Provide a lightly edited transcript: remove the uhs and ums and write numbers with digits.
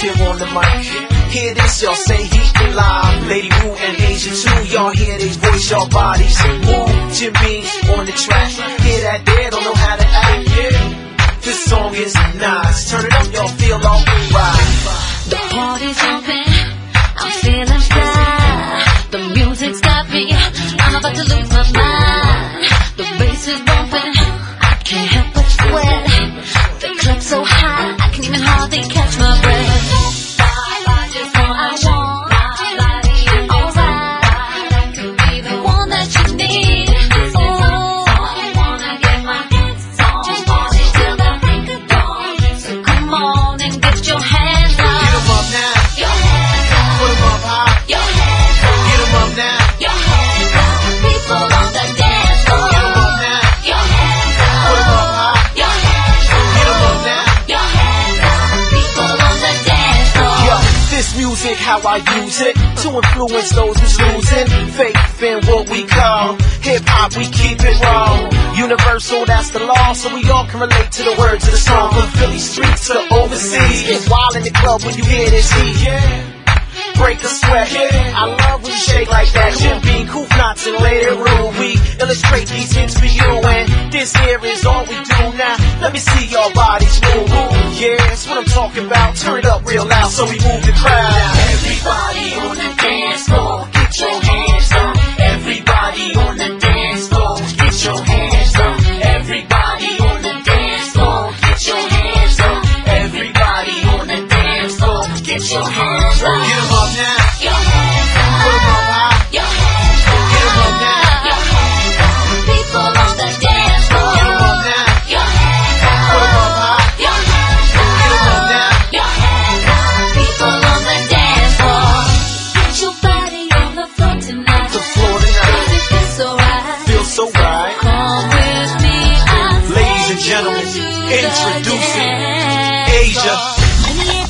here on the mic. Hear this, y'all say heat and live. Lady Wu and Asia too, y'all hear they voice, y'all bodies move. Jimmy on the track, hear that there, don't know how to act, yeah. This song is nice, turn it up, y'all feel all right. The party's jumping, I'm feeling fly. The music's got me, I'm about to lose my mind. The bass is bumping, I can't help but sweat. The club's so high, I can't even hardly catch my breath. Music, how I use it to influence those who's losing faith in what we call hip-hop. We keep it raw, universal, that's the law, so we all can relate to the words of the song. From Philly streets to overseas, get wild in the club when you hear this heat, break a sweat, I love when you shake like that. Jim Beam, Koof Knots, and Lady Rule, we illustrate these hits for you, and this here is all we do now. Let me see your bodies move, yeah, that's what I'm talking about. Turn it up real loud so we move the crowd. Everybody on the dance floor, get your hands up. Everybody on the dance floor, get your hands up. Everybody on the dance floor, get your hands up. Everybody on the dance floor, get your hands up. Get 'em up now. Your hands up. Put 'em up high. Your hands up. Get 'em up now. Your hands up. People on the dance floor. Get 'em up now. Your hands up. Put 'em up high. Your hands up. Get 'em up now. Your hands up. People on the dance floor. Get your body on the floor tonight. The floor tonight. It feels so right. Feels so right. Come with me. Ladies and gentlemen, introducing Asia.